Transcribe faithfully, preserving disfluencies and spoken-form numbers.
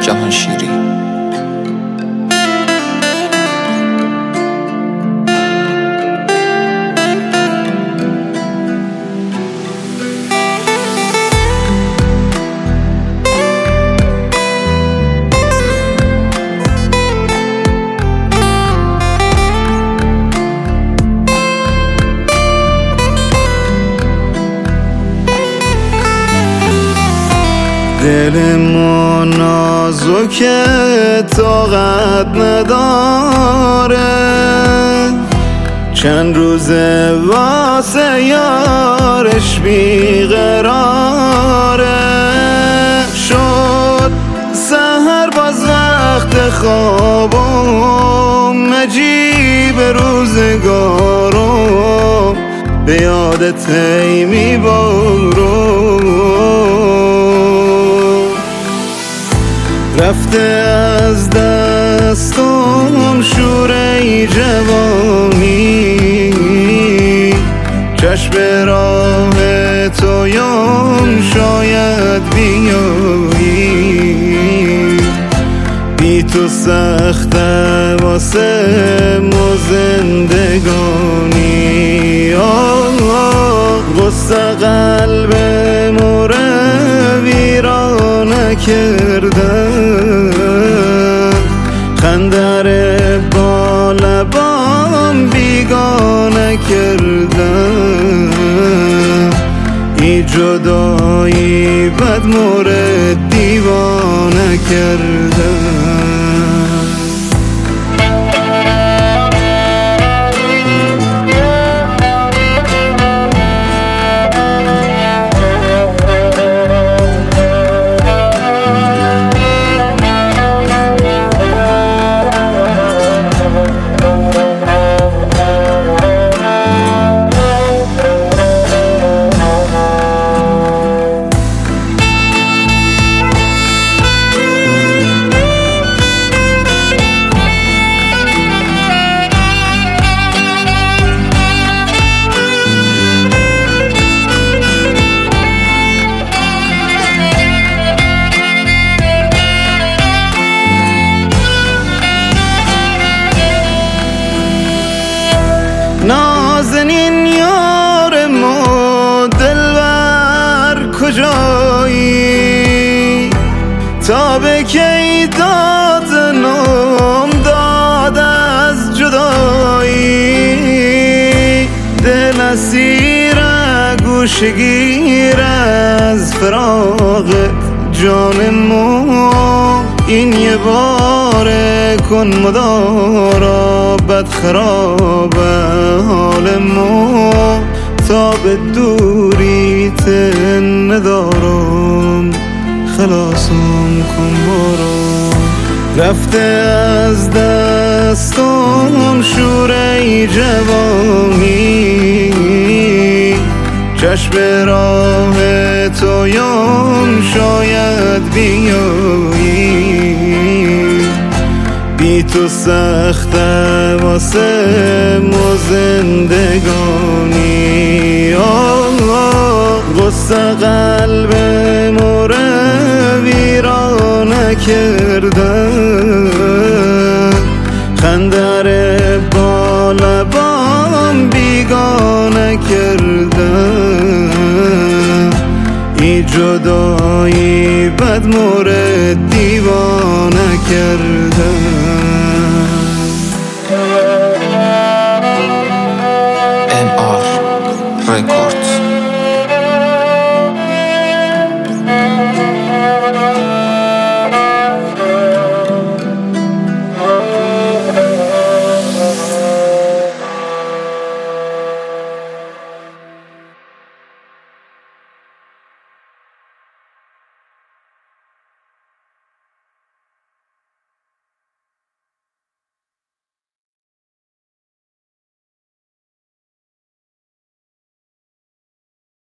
جهانشیری. دل ما نازکه طاقت نداره، چند روزه واسه یارش بیقراره. شد سحر باز وقت خوابم، عجیب روزگارم به یادت هی میبارم. رفته از دستم شوره جوانی، چشم راه تویم شاید بیایی. بی تو سخته واسه ما زندگانی، غصه قلب مره ویرانه کردم. خندر با لبام بیگانه کردم. ای جدایی بد مورد دیوانه کردم. نازنین یار ما دلبر کجایی؟ تا به کی داد نام داد از جدایی؟ دل اسیر گوشگیر از فراقت جان ما، این یه باره کن مدارا بد خراب حال ما. تا به دوری تن ندارم خلاصم کن برو. رفته از دستم شوره جوانی، چشم راه تویم شاید بیایی. بی تو سخته واسه ما زندگانی، غصه قلب مره ویرانه کردم. خندر با لبام بیگانه کردم. ای جدایی بد مورد دیوانه کردم.